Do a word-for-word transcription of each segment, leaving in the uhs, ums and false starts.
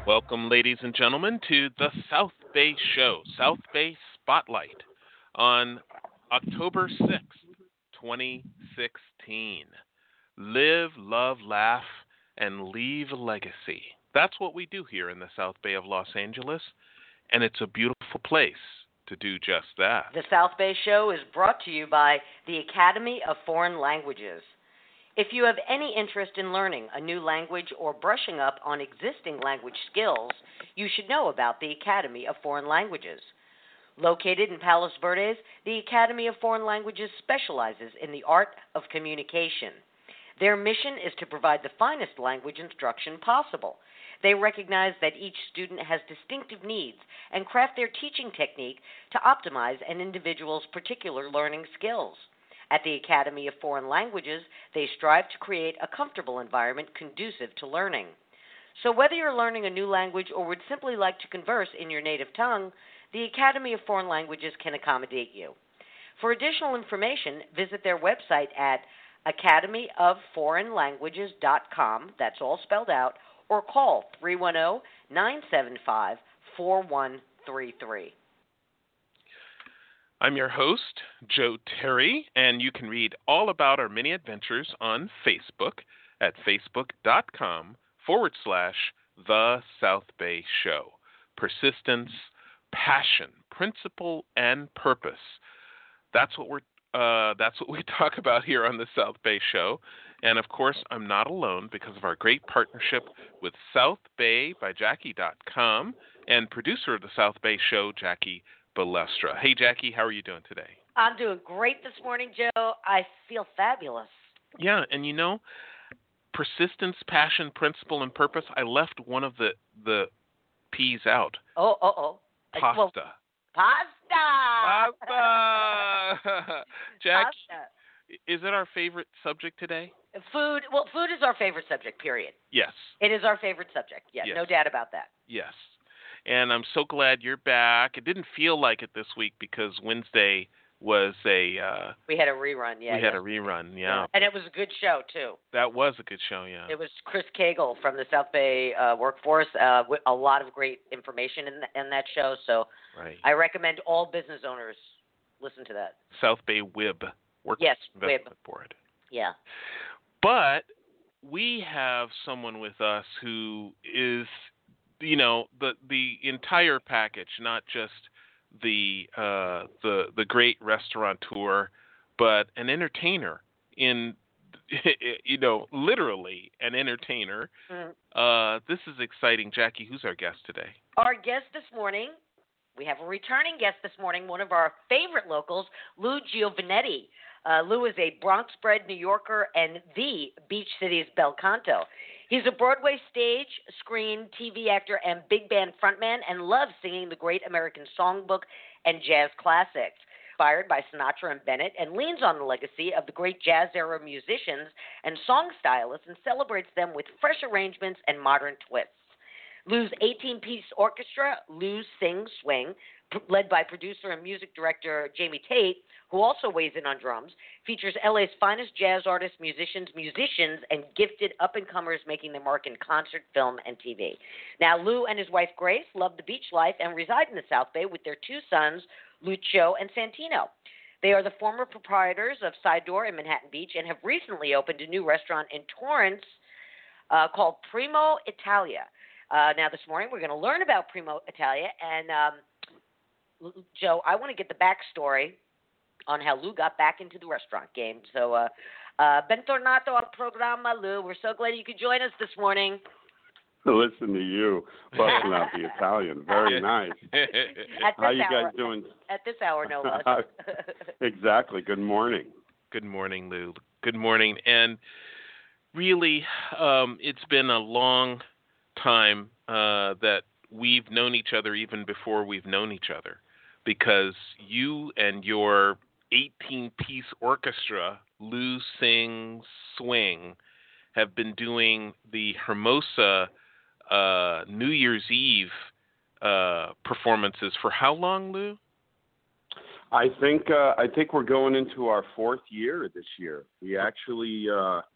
Welcome, ladies and gentlemen, to the South Bay Show, South Bay Spotlight, on October sixth, twenty sixteen. Live, love, laugh, and leave a legacy. That's what we do here in the South Bay of Los Angeles, and it's a beautiful place to do just that. The South Bay Show is brought to you by the Academy of Foreign Languages. If you have any interest in learning a new language or brushing up on existing language skills, you should know about the Academy of Foreign Languages. Located in Palos Verdes, the Academy of Foreign Languages specializes in the art of communication. Their mission is to provide the finest language instruction possible. They recognize that each student has distinctive needs and craft their teaching technique to optimize an individual's particular learning skills. At the Academy of Foreign Languages, they strive to create a comfortable environment conducive to learning. So whether you're learning a new language or would simply like to converse in your native tongue, the Academy of Foreign Languages can accommodate you. For additional information, visit their website at academy of foreign languages dot com, that's all spelled out, or call three one zero, nine seven five, four one three three. I'm your host, Joe Terry, and you can read all about our many adventures on Facebook at facebook.com forward slash The South Bay Show. Persistence, passion, principle, and purpose. That's what we're uh, that's what we talk about here on the South Bay Show. And of course, I'm not alone because of our great partnership with South Bay by Jackie dot com and producer of the South Bay Show, Jackie Balestra. Hey, Jackie, how are you doing today? I'm doing great this morning, Joe. I feel fabulous. Yeah, and you know, persistence, passion, principle, and purpose, I left one of the, the P's out. Oh, oh, oh. Pasta. Well, pasta! Pasta! Jack, pasta. Is it our favorite subject today? Food. Well, food is our favorite subject, period. Yes. It is our favorite subject. Yes, yes. No doubt about that. Yes. And I'm so glad you're back. It didn't feel like it this week because Wednesday was a... Uh, we had a rerun, yeah. We yes. had a rerun, yeah. yeah. And it was a good show, too. That was a good show, yeah. It was Chris Cagle from the South Bay uh, Workforce. Uh, with a lot of great information in, the, in that show. So right. I recommend all business owners listen to that. South Bay W I B. Workforce yes, Investment W I B. Board. Yeah. But we have someone with us who is... You know, the the entire package, not just the uh, the the great restaurateur, but an entertainer in, you know, literally an entertainer. Mm-hmm. Uh, this is exciting. Jackie, who's our guest today? Our guest this morning, we have a returning guest this morning, one of our favorite locals, Lou Giovanetti. Uh, Lou is a Bronx-bred New Yorker and the Beach City's bel canto. He's a Broadway stage, screen, T V actor, and big band frontman and loves singing the great American songbook and jazz classics. Inspired by Sinatra and Bennett and leans on the legacy of the great jazz-era musicians and song stylists and celebrates them with fresh arrangements and modern twists. Lou's eighteen-piece orchestra, Lou Sing Swing, led by producer and music director Jamie Tate, who also weighs in on drums, features L A's finest jazz artists, musicians, musicians, and gifted up-and-comers making their mark in concert, film, and T V. Now, Lou and his wife Grace love the beach life and reside in the South Bay with their two sons, Lucio and Santino. They are the former proprietors of Side Door in Manhattan Beach and have recently opened a new restaurant in Torrance uh, called Primo Italia. Uh, now, this morning, we're going to learn about Primo Italia. And, um, Joe, I want to get the backstory on how Lou got back into the restaurant game. So, uh, uh, bentornato al programma, Lou. We're so glad you could join us this morning. Listen to you, busting out the Italian. Very nice. How you hour, guys doing? At this hour, no less. Exactly. Good morning. Good morning, Lou. Good morning. And really, um, it's been a long time uh, that we've known each other even before we've known each other, because you and your eighteen-piece orchestra, Lou Sing Swing, have been doing the Hermosa uh, New Year's Eve uh, performances for how long, Lou? I think uh, I think we're going into our fourth year this year. We actually uh,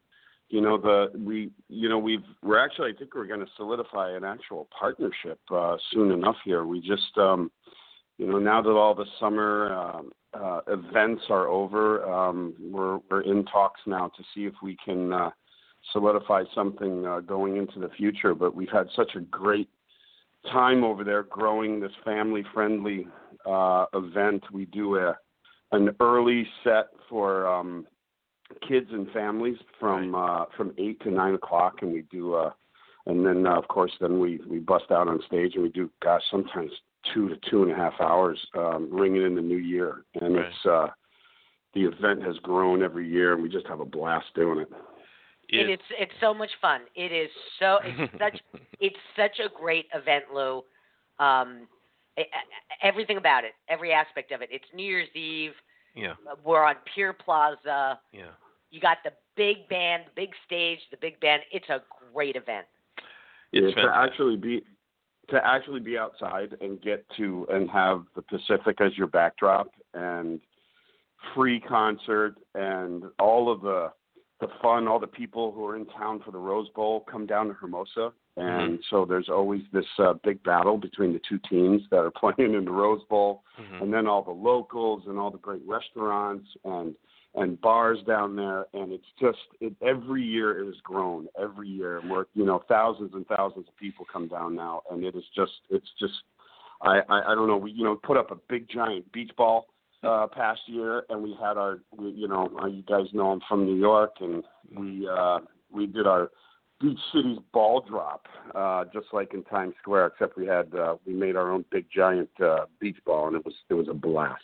you know, the we, you know, we've we're actually I think we're going to solidify an actual partnership uh, soon enough here. We just, um, you know, now that all the summer um, uh, events are over, um, we're we're in talks now to see if we can uh, solidify something uh, going into the future. But we've had such a great time over there growing this family-friendly uh, event. We do a an early set for um, kids and families from uh, from eight to nine o'clock, and we do, uh, and then uh, of course, then we, we bust out on stage and we do, gosh, sometimes two to two and a half hours, um, ringing in the new year, and right. it's uh, the event has grown every year, and we just have a blast doing it. It is it's so much fun. It is so it's such it's such a great event, Lou. Um, it, everything about it, every aspect of it. It's New Year's Eve. Yeah. We're on Pier Plaza. Yeah. You got the big band, the big stage, the big band. It's a great event. It's yeah, to actually be to actually be outside and get to and have the Pacific as your backdrop and free concert and all of the the fun, all the people who are in town for the Rose Bowl come down to Hermosa. And mm-hmm. so there's always this uh, big battle between the two teams that are playing in the Rose Bowl, mm-hmm. and then all the locals and all the great restaurants and and bars down there. And it's just it, every year it has grown every year. And we're you know thousands and thousands of people come down now, and it is just it's just I I, I don't know we you know put up a big giant beach ball uh, past year, and we had our we, you know you guys know I'm from New York, and we uh, we did our Beach City's ball drop, uh, just like in Times Square, except we had uh, we made our own big giant uh, beach ball, and it was it was a blast.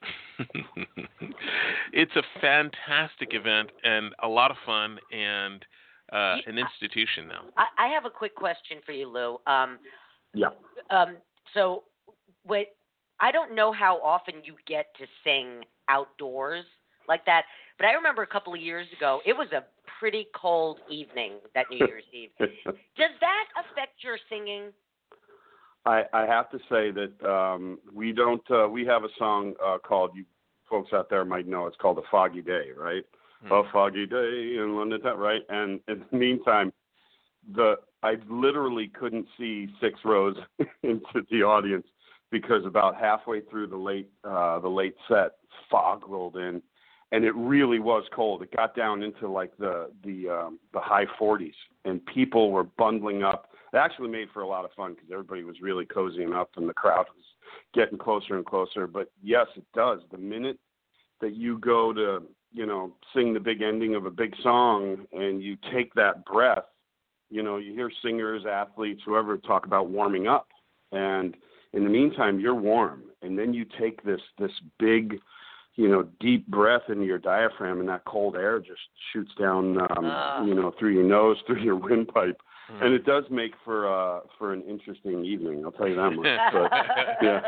It's a fantastic event and a lot of fun, and uh, an institution now. I, I have a quick question for you, Lou. Um, yeah. Um, so, what I don't know how often you get to sing outdoors like that, but I remember a couple of years ago, it was a pretty cold evening, that New Year's Eve. Does that affect your singing? I, I have to say that um, we don't. Uh, we have a song uh, called, you folks out there might know, it's called A Foggy Day, right? Hmm. A foggy day in London, right? And in the meantime, the I literally couldn't see six rows into the audience because about halfway through the late uh, the late set, fog rolled in. And it really was cold. It got down into like the the um, the high forties, and people were bundling up. It actually made for a lot of fun because everybody was really cozying up, and the crowd was getting closer and closer. But yes, it does. The minute that you go to, you know, sing the big ending of a big song, and you take that breath, you know, you hear singers, athletes, whoever talk about warming up, and in the meantime, you're warm, and then you take this this big, you know, deep breath into your diaphragm, and that cold air just shoots down, um, uh. you know, through your nose, through your windpipe, mm. and it does make for uh, for an interesting evening. I'll tell you that much. But, yeah.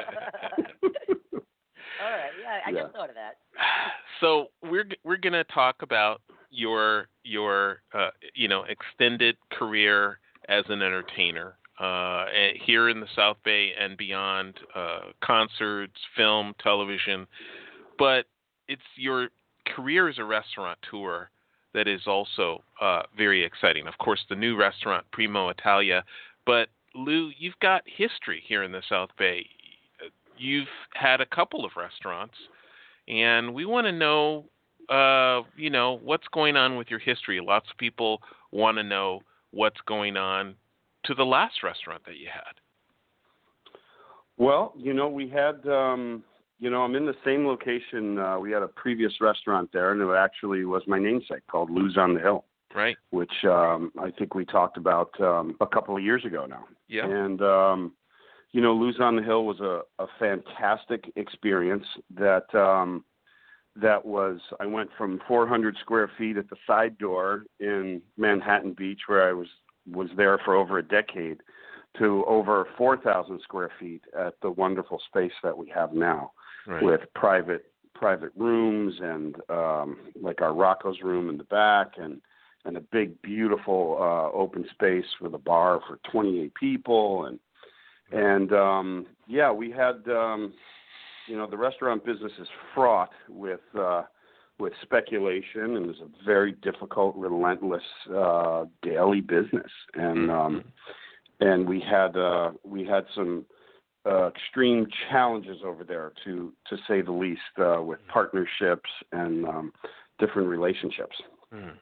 All right, yeah, I yeah. just thought of that. So we're we're gonna talk about your your uh, you know extended career as an entertainer uh, here in the South Bay and beyond, uh, concerts, film, television. But it's your career as a restaurateur that is also uh, very exciting. Of course, the new restaurant, Primo Italia. But, Lou, you've got history here in the South Bay. You've had a couple of restaurants, and we want to know, uh, you know, what's going on with your history. Lots of people want to know what's going on to the last restaurant that you had. Well, you know, we had... Um... You know, I'm in the same location. Uh, we had a previous restaurant there, and it actually was my namesake, called Lou's on the Hill. Right. Which um, I think we talked about um, a couple of years ago now. Yeah. And, um, you know, Lou's on the Hill was a, a fantastic experience that um, that was, I went from four hundred square feet at the side door in Manhattan Beach, where I was, was there for over a decade, to over four thousand square feet at the wonderful space that we have now. Right. With private private rooms and um, like our Rocco's room in the back, and and a big beautiful uh, open space with a bar for twenty-eight people, and and um, yeah, we had um, you know the restaurant business is fraught with uh, with speculation, and it was a very difficult, relentless uh, daily business. And um, and we had uh, we had some uh, extreme challenges over there, to to say the least, uh, with partnerships and um, different relationships. Mm.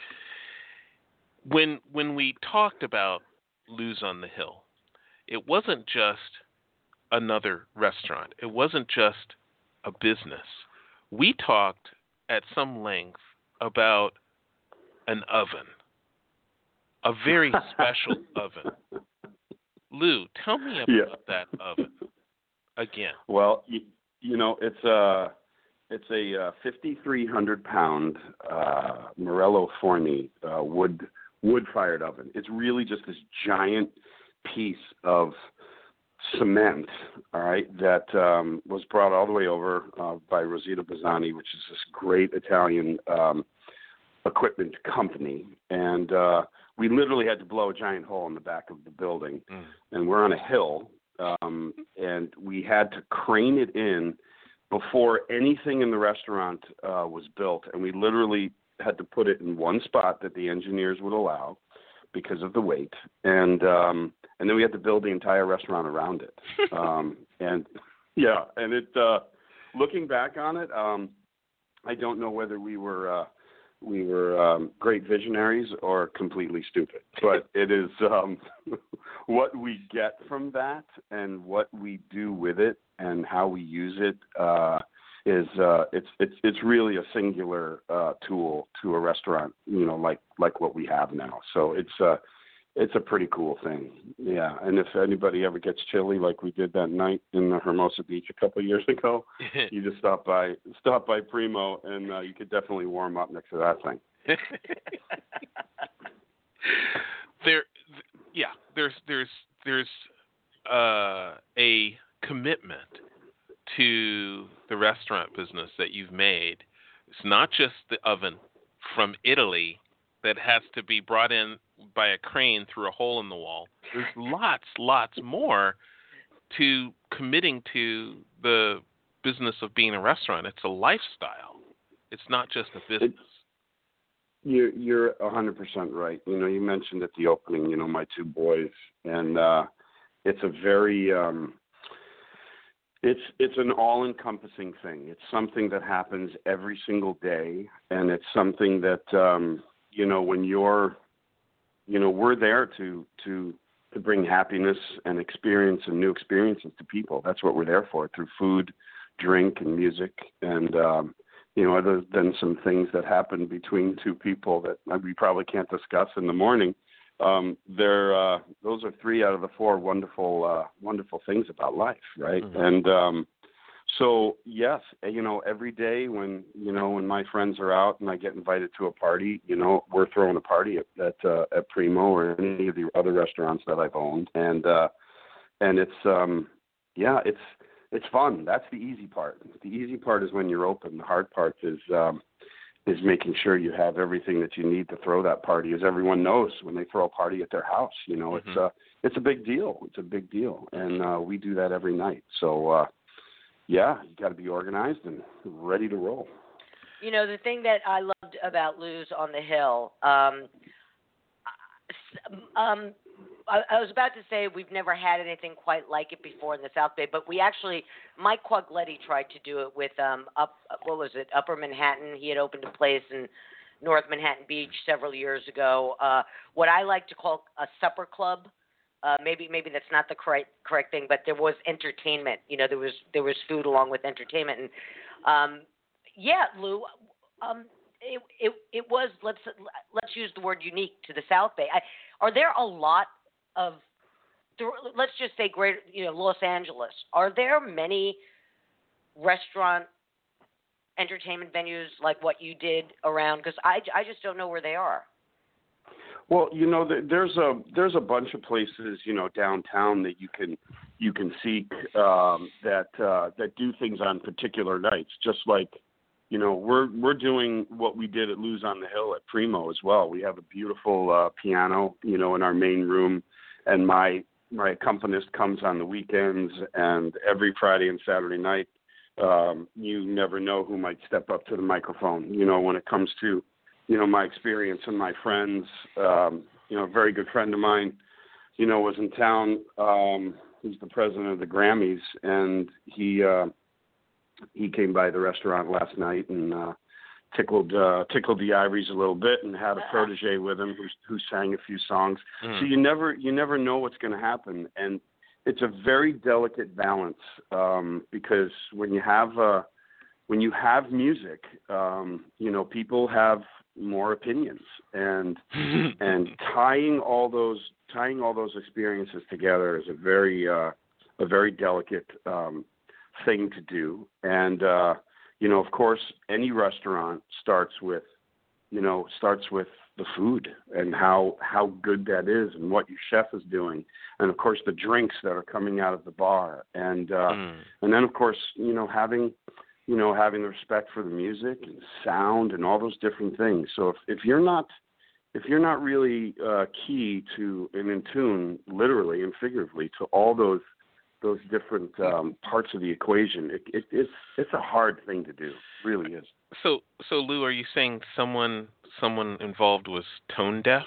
When when we talked about Lou's on the Hill, it wasn't just another restaurant. It wasn't just a business. We talked at some length about an oven, a very special oven. Lou, tell me about yeah. that oven again. Well, you, you know, it's a it's a uh, fifty-three hundred pound uh, Morello Forni uh, wood wood fired oven. It's really just this giant piece of cement, all right, that um, was brought all the way over uh, by Rosita Bazzani, which is this great Italian um, equipment company. And uh, we literally had to blow a giant hole in the back of the building. Mm. And we're on a hill, um, and we had to crane it in before anything in the restaurant uh, was built. And we literally had to put it in one spot that the engineers would allow because of the weight. And um, and then we had to build the entire restaurant around it. Um, and yeah, and it uh, looking back on it, um, I don't know whether we were uh, we were um, great visionaries or completely stupid. But it is um, what we get from that and what we do with it and how we use it uh, is uh, it's it's it's really a singular uh, tool to a restaurant, you know, like like what we have now. So it's uh, it's a pretty cool thing, yeah. And if anybody ever gets chilly, like we did that night in the Hermosa Beach a couple of years ago, you just stop by stop by Primo, and uh, you could definitely warm up next to that thing. there, yeah. There's there's there's uh, a commitment to the restaurant business that you've made. It's not just the oven from Italy that has to be brought in by a crane through a hole in the wall. There's lots, lots more to committing to the business of being a restaurant. It's a lifestyle. It's not just a business. It, you're you're one hundred percent right. You know, you mentioned at the opening, you know, my two boys, and uh, it's a very um, It's it's an all-encompassing thing. It's something that happens every single day, and it's something that um, you know when you're, you know, we're there to to to bring happiness and experience and new experiences to people. That's what we're there for, through food, drink, and music, and um, you know, other than some things that happen between two people that we probably can't discuss in the morning. Um, they're, uh, those are three out of the four wonderful, uh, wonderful things about life, right? Mm-hmm. And um, so, yes, you know, every day when, you know, when my friends are out and I get invited to a party, you know, we're throwing a party at at, uh, at Primo or any of the other restaurants that I've owned, and uh, and it's, um, yeah, it's it's fun. That's the easy part. The easy part is when you're open. The hard part is. Um, is making sure you have everything that you need to throw that party. As everyone knows, when they throw a party at their house, you know, mm-hmm. it's a, it's a big deal. It's a big deal. And uh, we do that every night. So, uh, yeah, you got to be organized and ready to roll. You know, the thing that I loved about Lou's on the Hill, um, um, I, I was about to say we've never had anything quite like it before in the South Bay, but we actually, Mike Quagletti tried to do it with, um, up, what was it, Upper Manhattan. He had opened a place in North Manhattan Beach several years ago. Uh, what I like to call a supper club. Uh, maybe maybe that's not the correct correct thing, but there was entertainment. You know, there was there was food along with entertainment, and um, yeah, Lou, um, it it it was let's let's use the word unique to the South Bay. I, are there a lot of, let's just say, greater, you know, Los Angeles? Are there many restaurant entertainment venues like what you did around? Because I, I just don't know where they are. Well, you know, there's a there's a bunch of places, you know, downtown that you can you can seek um, that uh, that do things on particular nights. Just like, you know, we're we're doing what we did at Lou's on the Hill at Primo as well. We have a beautiful uh, piano, you know, in our main room, and my my accompanist comes on the weekends, and every Friday and Saturday night um, you never know who might step up to the microphone. You know, when it comes to, you know, my experience and my friends, um, you know, a very good friend of mine, you know, was in town. Um, he's the president of the Grammys, and he uh, he came by the restaurant last night and uh, tickled uh, tickled the ivories a little bit, and had a protege with him who who sang a few songs. Mm. So you never you never know what's going to happen, and it's a very delicate balance um, because when you have uh, when you have music, um, you know, people have more opinions, and and tying all those tying all those experiences together is a very uh, a very delicate um, thing to do. And uh, you know, of course, any restaurant starts with you know starts with the food and how how good that is and what your chef is doing, and of course the drinks that are coming out of the bar, and uh, mm. and then of course you know having you know having the respect for the music and sound and all those different things. So if, if you're not if you're not really uh, key to and in tune, literally and figuratively, to all those those different um, parts of the equation, it, it, it's it's a hard thing to do. It really is. So so Lou, are you saying someone someone involved was tone deaf?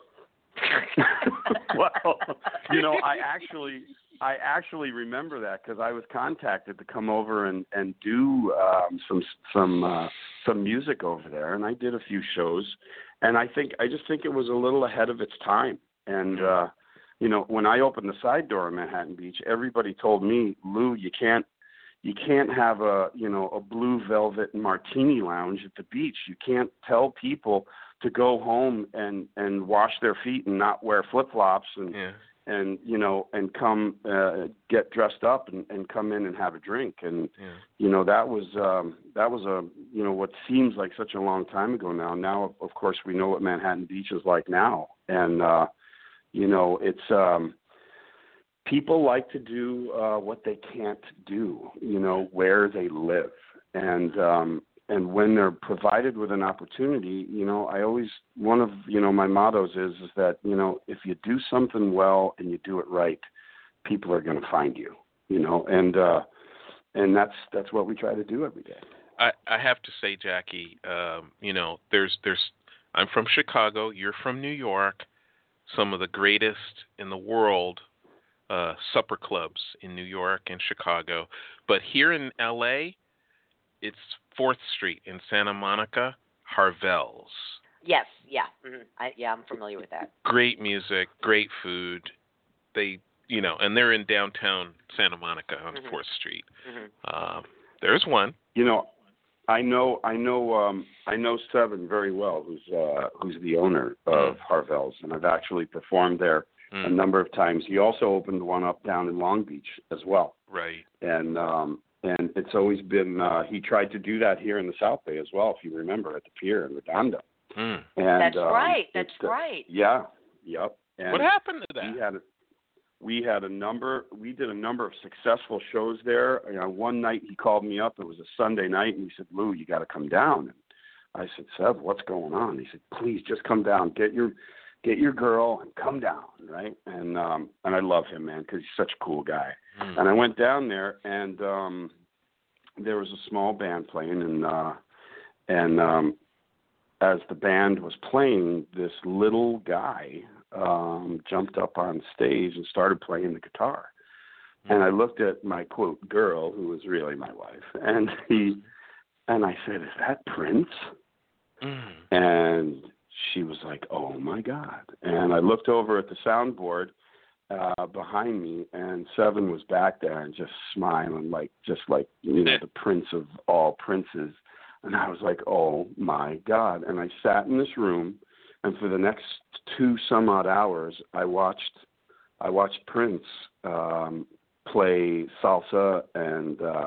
Well, you know, I actually I actually remember that because I was contacted to come over and and do um, some some uh, some music over there, and I did a few shows, and I think I just think it was a little ahead of its time. And uh, you know, when I opened the side door in Manhattan Beach, everybody told me, Lou, you can't you can't have a you know a blue velvet martini lounge at the beach. You can't tell people to go home and, and wash their feet and not wear flip-flops and, yeah. and you know, and come uh, get dressed up and, and come in and have a drink. And, yeah. you know, that was, um, that was a, you know, what seems like such a long time ago now. Now, of course, we know what Manhattan Beach is like now. And, uh, you know, it's, um, people like to do uh, what they can't do, you know, where they live. And, um, And when they're provided with an opportunity, you know, I always, one of, you know, my mottos is, is that, you know, if you do something well and you do it right, people are going to find you, you know, and, uh, and that's, that's what we try to do every day. I, I have to say, Jackie, um, you know, there's, there's, I'm from Chicago, you're from New York, some of the greatest in the world, uh, supper clubs in New York and Chicago, but here in L A, it's fourth Street in Santa Monica, Harvelle's. Yes, yeah. Mm-hmm. I, yeah, I'm familiar with that. Great music, great food. They, you know, and they're in downtown Santa Monica on mm-hmm. fourth Street. Mm-hmm. Uh, there's one. You know, I know, I know, um, I know Seven very well, who's uh, who's the owner of mm. Harvelle's, and I've actually performed there mm. a number of times. He also opened one up down in Long Beach as well. Right. And um, And it's always been, uh, he tried to do that here in the South Bay as well, if you remember, at the pier in Redondo. Mm. And, That's um, right. That's uh, right. Yeah. Yep. And what happened to that? We had, we had a number, we did a number of successful shows there. You know, one night he called me up. It was a Sunday night, and he said, Lou, you got to come down. And I said, Seb, what's going on? He said, please just come down. Get your get your girl and come down, right? And um, and I love him, man, because he's such a cool guy. Mm. And I went down there, and um, there was a small band playing, and uh, and um, as the band was playing, this little guy um, jumped up on stage and started playing the guitar. Mm. And I looked at my, quote, girl, who was really my wife, and he and I said, is that Prince? Mm. And she was like, oh, my God. And I looked over at the soundboard uh, behind me, and Seven was back there and just smiling like, just like, you know, the prince of all princes. And I was like, oh, my God. And I sat in this room, and for the next two some odd hours, I watched I watched Prince um, play salsa and uh,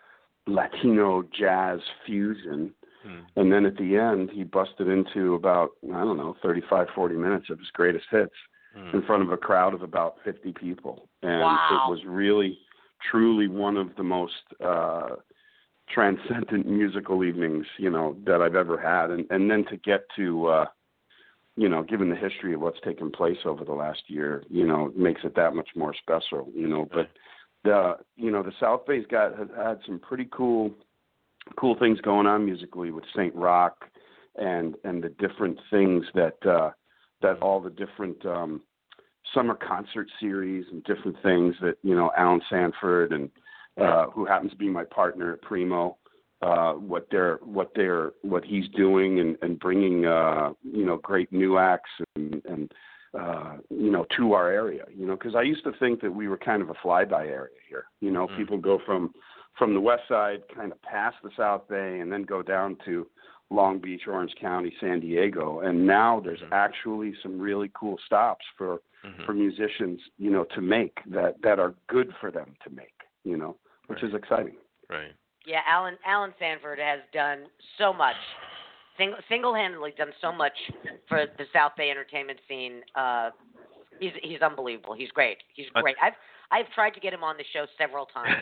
Latino jazz fusion. Hmm. And then at the end, he busted into about, I don't know, thirty-five, forty minutes of his greatest hits hmm. in front of a crowd of about fifty people. And wow. It was really, truly one of the most uh, transcendent musical evenings, you know, that I've ever had. And, and then to get to, uh, you know, given the history of what's taken place over the last year, you know, makes it that much more special, you know. But the you know the South Bay's got has had some pretty cool cool things going on musically with Saint Rock and and the different things that uh, that all the different um, summer concert series and different things that you know Alan Sanford and uh, who happens to be my partner at Primo. Uh, what they're, what they're, what he's doing, and, and bringing, uh, you know, great new acts and, and uh, you know, to our area. You know, because I used to think that we were kind of a flyby area here. You know, mm. people go from from the west side, kind of past the South Bay, and then go down to Long Beach, Orange County, San Diego. And now there's mm-hmm. actually some really cool stops for mm-hmm. for musicians, you know, to make that that are good for them to make. You know, which right. is exciting. Right. Yeah, Alan Alan Sanford has done so much, single single-handedly done so much for the South Bay entertainment scene. Uh, he's he's unbelievable. He's great. He's great. I've I've tried to get him on the show several times.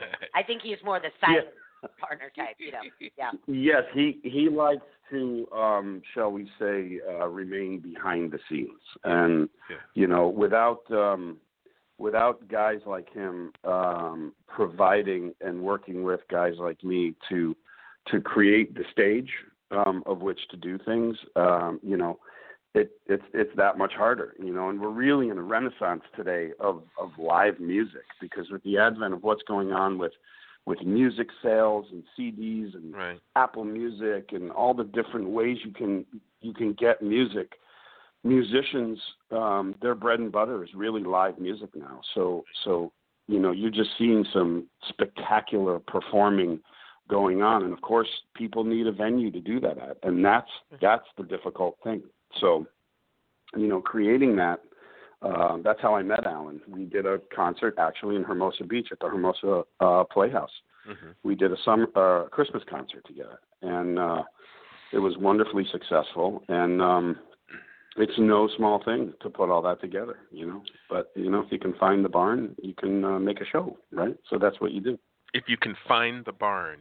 I think he's more the silent yeah. partner type. You know. Yeah. Yes, he he likes to, um, shall we say, uh, remain behind the scenes, and yeah. you know, without. Um, Without guys like him um, providing and working with guys like me to to create the stage um, of which to do things, um, you know, it, it's it's that much harder, you know. And we're really in a renaissance today of, of live music, because with the advent of what's going on with with music sales and C Ds and right. Apple Music and all the different ways you can you can get music. Musicians, um, their bread and butter is really live music now. So, so you know, you're just seeing some spectacular performing going on, and of course, people need a venue to do that at, and that's that's the difficult thing. So, you know, creating that. Uh, that's how I met Alan. We did a concert actually in Hermosa Beach at the Hermosa uh, Playhouse. Mm-hmm. We did a summer uh, Christmas concert together, and uh, it was wonderfully successful. And um, it's no small thing to put all that together, you know. But, you know, if you can find the barn, you can uh, make a show, right? So that's what you do. If you can find the barn.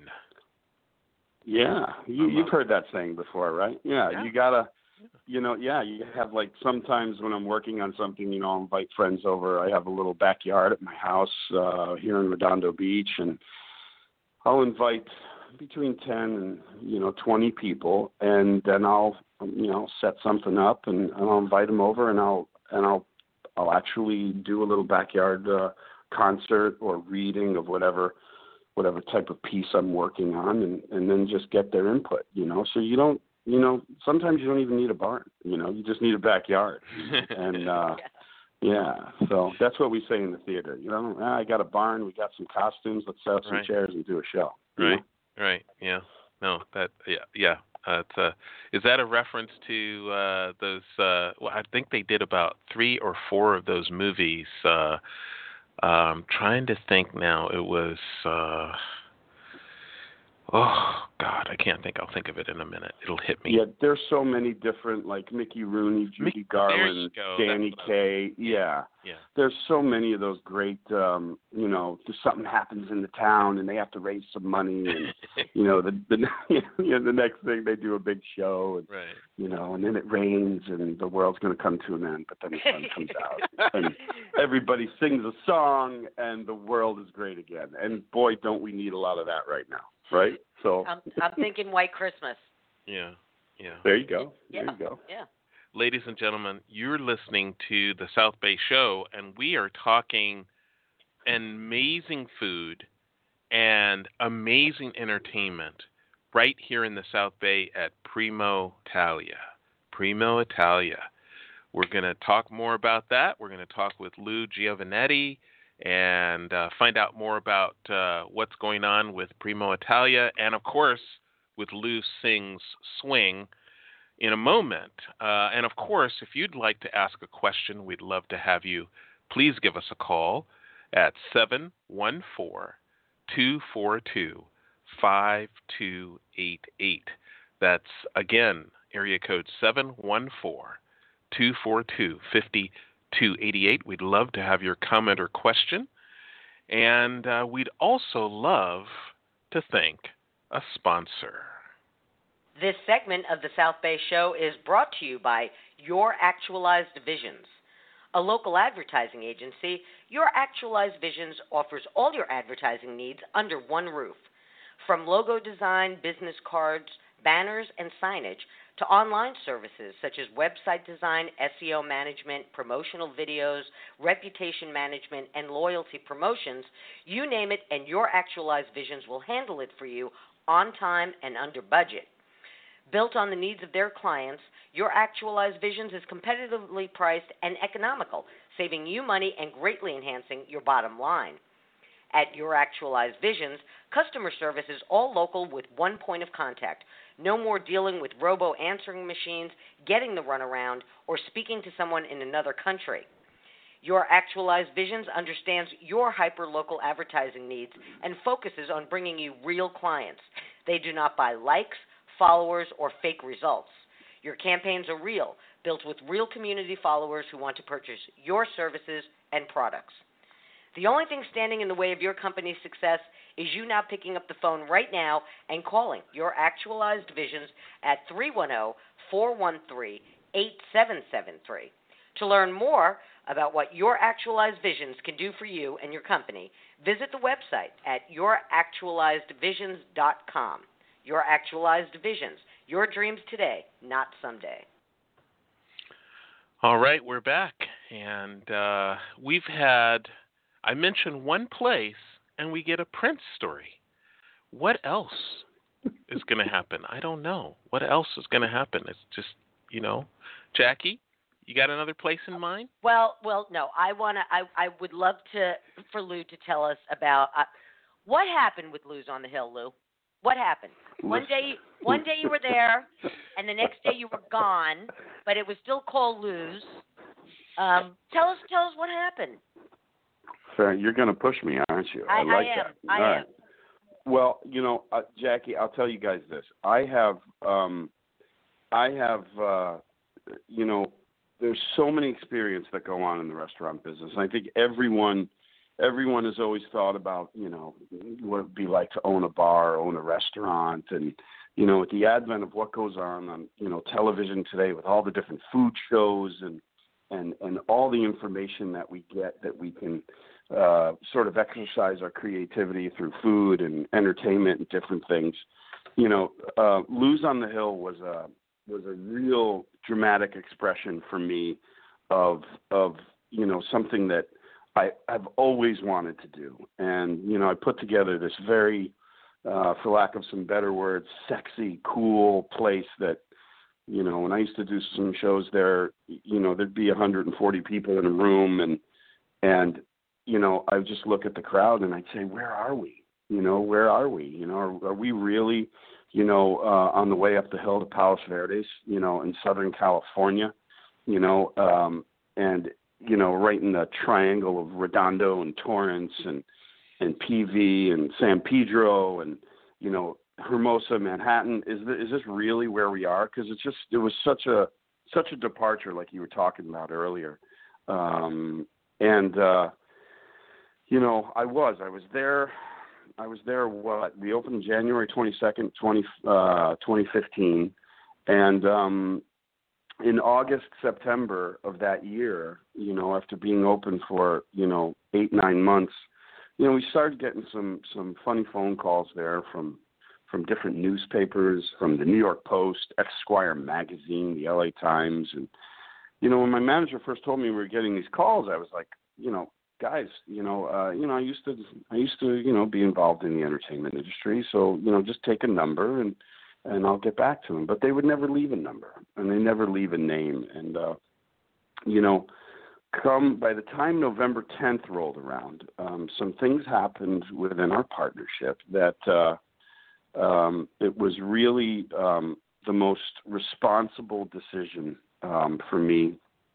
Yeah. You, you've heard that saying before, right? Yeah. yeah. You got to, you know, yeah, you have, like, sometimes when I'm working on something, you know, I'll invite friends over. I have a little backyard at my house uh, here in Redondo Beach, and I'll invite between ten and, you know, twenty people, and then I'll, you know, set something up, and, and I'll invite them over, and I'll and I'll I'll actually do a little backyard uh, concert or reading of whatever whatever type of piece I'm working on, and, and then just get their input, you know. So you don't, you know, sometimes you don't even need a barn, you know, you just need a backyard, and uh, yeah. So that's what we say in the theater, you know. Ah, I got a barn, we got some costumes, let's set up some right. chairs and do a show. Right. Know? Right. Yeah. No. That. Yeah. Yeah. Uh, it's, uh, is that a reference to uh, those? Uh, well, I think they did about three or four of those movies. Uh, um, trying to think now. It was. Uh, oh God, I can't think. I'll think of it in a minute. It'll hit me. Yeah, there's so many different, like Mickey Rooney, Judy Mickey, Garland, Danny Kaye. Yeah. Yeah. There's so many of those great. Um, you know, just something happens in the town and they have to raise some money, and you know, the the you know, the next thing they do a big show, and right. you know, and then it rains and the world's going to come to an end, but then the sun comes out and everybody sings a song and the world is great again. And boy, don't we need a lot of that right now. Right? So I'm, I'm thinking White Christmas. Yeah, yeah. There you go. Yeah. There you go. Yeah. Ladies and gentlemen, you're listening to the South Bay Show, and we are talking amazing food and amazing entertainment right here in the South Bay at Primo Italia. Primo Italia. We're going to talk more about that. We're going to talk with Lou Giovannetti and uh, find out more about uh, what's going on with Primo Italia, and of course with Lou Sings Swing in a moment. Uh, and of course, if you'd like to ask a question, we'd love to have you. Please give us a call at seven one four, two four two, five two eight eight. That's, again, area code seven one four, two four two, five two eight eight. We'd love to have your comment or question. And uh, we'd also love to thank a sponsor. This segment of the South Bay Show is brought to you by Your Actualized Visions. A local advertising agency, Your Actualized Visions offers all your advertising needs under one roof. From logo design, business cards, banners, and signage, to online services such as website design, S E O management, promotional videos, reputation management, and loyalty promotions, you name it, and Your Actualized Visions will handle it for you on time and under budget. Built on the needs of their clients, Your Actualized Visions is competitively priced and economical, saving you money and greatly enhancing your bottom line. At Your Actualized Visions, customer service is all local with one point of contact. No more dealing with robo-answering machines, getting the runaround, or speaking to someone in another country. Your Actualized Visions understands your hyper-local advertising needs and focuses on bringing you real clients. They do not buy likes, followers, or fake results. Your campaigns are real, built with real community followers who want to purchase your services and products. The only thing standing in the way of your company's success is you now picking up the phone right now and calling Your Actualized Visions at three one zero, four one three, eight seven seven three. To learn more about what Your Actualized Visions can do for you and your company, visit the website at your actualized visions dot com. Your Actualized Visions, your dreams today, not someday. All right, we're back, and uh, we've had, I mentioned one place, and we get a Prince story. What else is going to happen? I don't know. What else is going to happen? It's just, you know, Jackie, you got another place in mind? Well, well, no. I want to. I, I would love to for Lou to tell us about uh, what happened with Lou's on the Hill. Lou, what happened? One day, one day you were there, and the next day you were gone, but it was still called Lou's. Um, tell us, tell us what happened. So you're going to push me, aren't you? I, I like I am. that. I All am. right. Well, you know, uh, Jackie, I'll tell you guys this. I have, um, I have, uh, you know, there's so many experiences that go on in the restaurant business. And I think everyone, everyone has always thought about, you know, what it'd be like to own a bar, own a restaurant, and you know, with the advent of what goes on on, you know, television today, with all the different food shows and and and all the information that we get, that we can uh, sort of exercise our creativity through food and entertainment and different things. You know, uh, Lou's on the Hill was a was a real dramatic expression for me of of you know something that I, I've always wanted to do. And you know, I put together this very, uh, for lack of some better words, sexy, cool place that, you know, when I used to do some shows there, you know, there'd be one hundred forty people in a room, and and you know, I would just look at the crowd and I'd say, where are we? You know, where are we? You know, are, are we really, you know, uh, on the way up the hill to Palos Verdes, you know, in Southern California, you know, um, and, you know, right in the triangle of Redondo and Torrance and, and P V and San Pedro and, you know, Hermosa, Manhattan. Is this, is this really where we are? Because it's just, it was such a, such a departure, like you were talking about earlier. Um, and, uh, you know, I was, I was there, I was there, what, we opened January twenty-second, twenty, uh, twenty fifteen. And, um, in August, September of that year, you know, after being open for, you know, eight, nine months, you know, we started getting some, some funny phone calls there from, from different newspapers, from the New York Post, Esquire magazine, the L A Times. And, you know, when my manager first told me we were getting these calls, I was like, you know, guys, you know, uh, you know, I used to, I used to, you know, be involved in the entertainment industry. So, you know, just take a number and, and I'll get back to them. But they would never leave a number, and they never leave a name. And, uh, you know, come by the time November tenth rolled around, um, some things happened within our partnership that uh, um, it was really um, the most responsible decision um, for me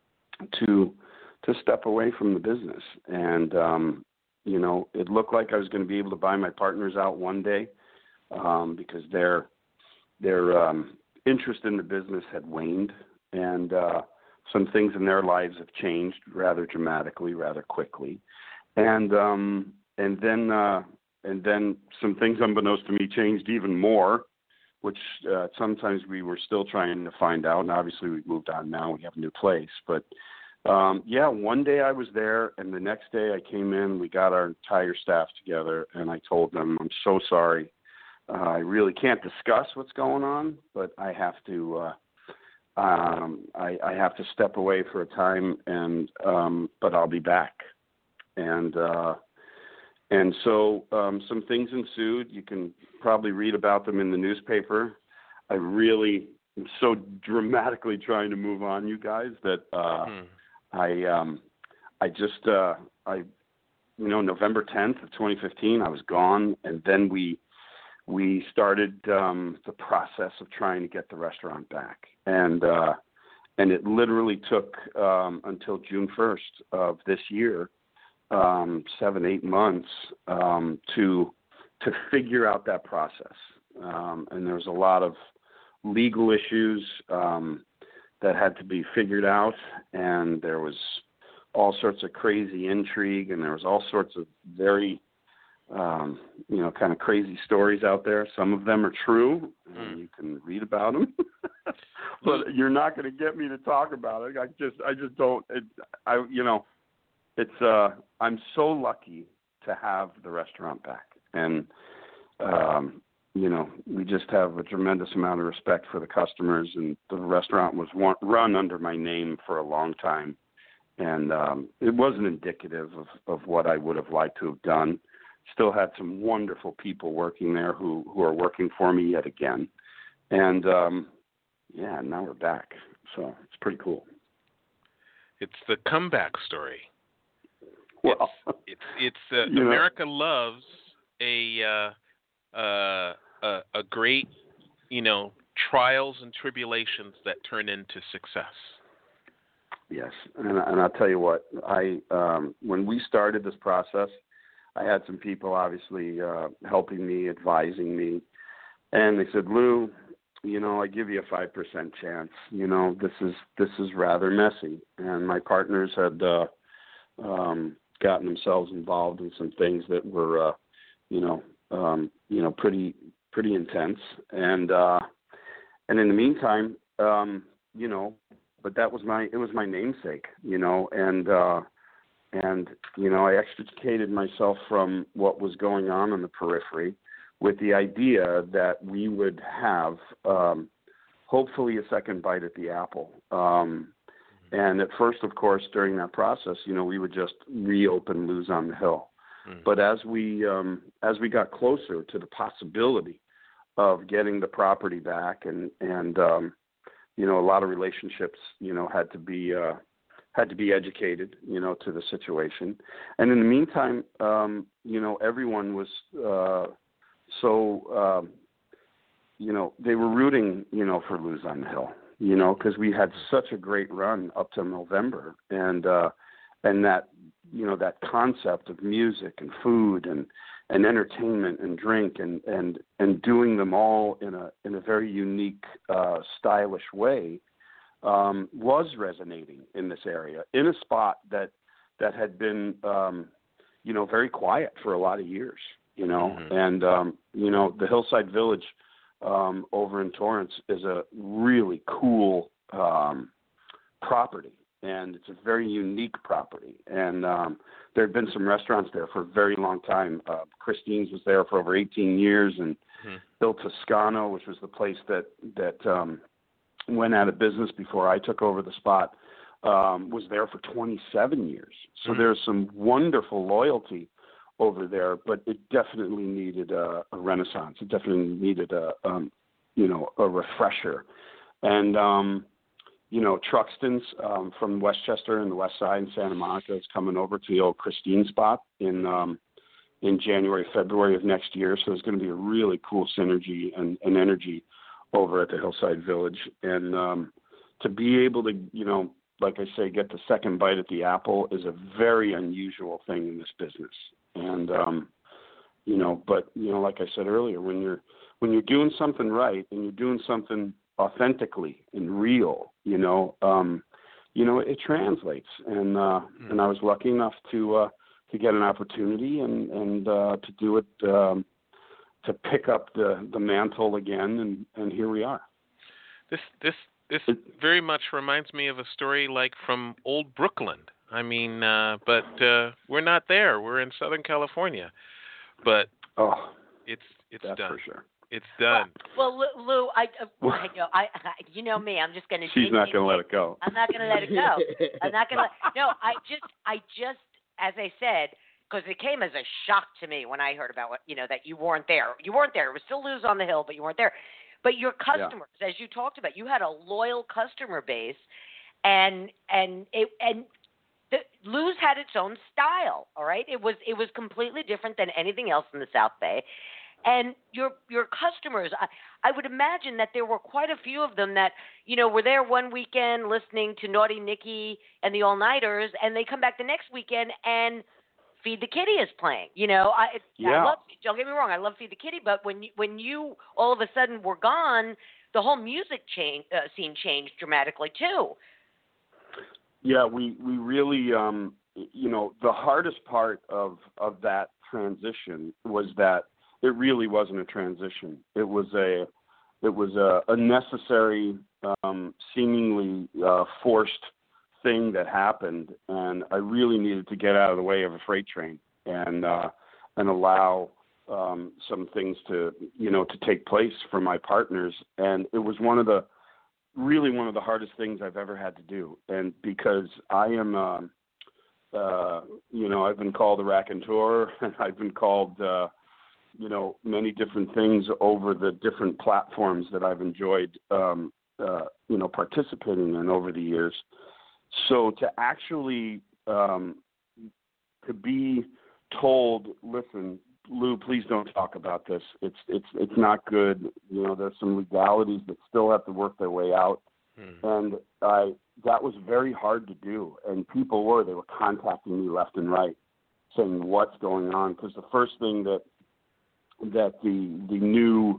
to to step away from the business. And, um, you know, it looked like I was going to be able to buy my partners out one day um, because their their um, interest in the business had waned, and uh, some things in their lives have changed rather dramatically, rather quickly. And um, and then uh, and then some things, unbeknownst to me, changed even more, which uh, sometimes we were still trying to find out. And obviously we've moved on now. We have a new place. But Um, yeah, one day I was there, and the next day I came in. We got our entire staff together, and I told them, I'm so sorry. Uh, I really can't discuss what's going on, but I have to. Uh, um, I, I have to step away for a time, and um, but I'll be back. And uh, and so um, some things ensued. You can probably read about them in the newspaper. I really am so dramatically trying to move on, you guys, that. Uh, hmm. I um I just uh I you know November tenth of twenty fifteen I was gone, and then we we started um the process of trying to get the restaurant back, and uh and it literally took um until June first of this year, um seven eight months um to to figure out that process, um and there's a lot of legal issues um that had to be figured out, and there was all sorts of crazy intrigue, and there was all sorts of very, um, you know, kind of crazy stories out there. Some of them are true, mm. and you can read about them, but you're not going to get me to talk about it. I just, I just don't. It, I, you know, it's. Uh, I'm so lucky to have the restaurant back, and. Um, You know, we just have a tremendous amount of respect for the customers, and the restaurant was one, run under my name for a long time, and um, it wasn't indicative of, of what I would have liked to have done. Still had some wonderful people working there who, who are working for me yet again, and um, yeah, now we're back, so it's pretty cool. It's the comeback story. Well, it's it's, it's uh, America know. loves a. Uh, uh, A, a great, you know, trials and tribulations that turn into success. Yes, and, and I'll tell you what, I um, when we started this process, I had some people obviously uh, helping me, advising me, and they said, Lou, you know, I give you a five percent chance. You know, this is this is rather messy, and my partners had uh, um, gotten themselves involved in some things that were, uh, you know, um, you know, pretty. pretty intense, and uh, and in the meantime, um, you know, but that was my it was my namesake, you know, and uh, and you know, I extricated myself from what was going on in the periphery, with the idea that we would have um, hopefully a second bite at the apple. Um, and at first, of course, during that process, you know, we would just reopen Lou's on the Hill. Mm. But as we um, as we got closer to the possibility of getting the property back, and and um, you know, a lot of relationships, you know, had to be uh, had to be educated, you know, to the situation. And in the meantime, um, you know, everyone was uh, so um, you know, they were rooting, you know, for Lou's on the Hill, you know, because we had such a great run up to November, and uh, and that you know that concept of music and food and and entertainment and drink and, and, and doing them all in a in a very unique, uh, stylish way um, was resonating in this area, in a spot that that had been, um, you know, very quiet for a lot of years, you know. Mm-hmm. And, um, you know, the Hillside Village um, over in Torrance is a really cool um, property. And it's a very unique property. And um, there had been some restaurants there for a very long time. Uh, Christine's was there for over eighteen years, and mm-hmm. Il Toscano, which was the place that that um, went out of business before I took over the spot, um, was there for twenty-seven years. So mm-hmm. there's some wonderful loyalty over there, but it definitely needed a, a renaissance. It definitely needed a, um, you know, a refresher. And um, You know, Truxton's um, from Westchester and the West Side in Santa Monica is coming over to the old Christine spot in um, in January, February of next year. So there's going to be a really cool synergy and, and energy over at the Hillside Village. And um, to be able to, you know, like I say, get the second bite at the apple is a very unusual thing in this business. And, um, you know, but, you know, like I said earlier, when you're when you're doing something right and you're doing something authentically and real, you know, um, you know, it translates. And uh, mm. and I was lucky enough to uh, to get an opportunity and and uh, to do it, um, to pick up the, the mantle again, and, and here we are. This this this very much reminds me of a story like from old Brooklyn. I mean, uh, but uh, we're not there. We're in Southern California. But oh, it's it's that's done. for sure. It's done. Well, well Lou, I, uh, I know, I, I, you know me. I'm just going to. She's not going to let it go. I'm not going to let it go. I'm not going to. No, I just, I just, as I said, because it came as a shock to me when I heard about what you know that you weren't there. You weren't there. It was still Lou's on the Hill, but you weren't there. But your customers, yeah. as you talked about, you had a loyal customer base, and and it and. The, Lou's had its own style, all right? It was it was completely different than anything else in the South Bay. And your your customers, I, I would imagine that there were quite a few of them that, you know, were there one weekend listening to Naughty Nicky and the All-Nighters, and they come back the next weekend and Feed the Kitty is playing. You know, I, yeah. I love, don't get me wrong, I love Feed the Kitty, but when you, when you all of a sudden were gone, the whole music chain, uh, scene changed dramatically too. Yeah, we, we really, um, you know, the hardest part of, of that transition was that it really wasn't a transition. It was a, it was a, a necessary, um, seemingly uh, forced thing that happened, and I really needed to get out of the way of a freight train and uh, and allow um, some things to, you know, to take place for my partners. And it was one of the really one of the hardest things I've ever had to do. And because I am, uh, uh, you know, I've been called a raconteur, and I've been called, uh, you know, many different things over the different platforms that I've enjoyed, um, uh, you know, participating in over the years. So to actually, um, to be told, listen, Lou, please don't talk about this. It's it's it's not good. You know, there's some legalities that still have to work their way out, hmm. and I that was very hard to do. And people were they were contacting me left and right, saying what's going on. Because the first thing that that the the new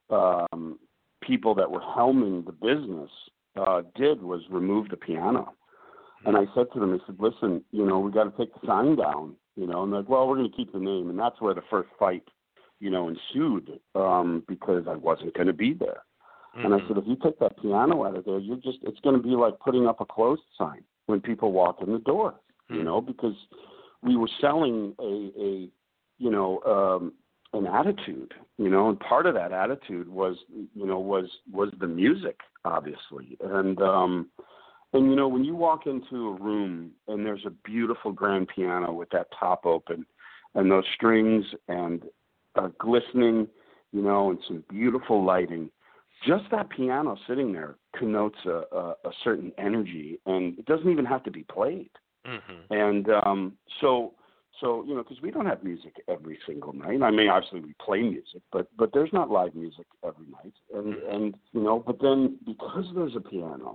um, people that were helming the business uh, did was remove the piano. Hmm. And I said to them, I said, listen, you know, we got to take the sign down. You know, and they're like, well, we're going to keep the name. And that's where the first fight, you know, ensued um, because I wasn't going to be there. Mm-hmm. And I said, if you take that piano out of there, you're just, it's going to be like putting up a closed sign when people walk in the door, mm-hmm. you know, because we were selling a, a you know, um, an attitude, you know, and part of that attitude was, you know, was, was the music, obviously. And, um, And, you know, when you walk into a room and there's a beautiful grand piano with that top open and those strings and uh, glistening, you know, and some beautiful lighting, just that piano sitting there connotes a, a, a certain energy, and it doesn't even have to be played. Mm-hmm. And um, so, so you know, because we don't have music every single night. I mean, obviously we play music, but but there's not live music every night. And, mm-hmm. and you know, but then because there's a piano,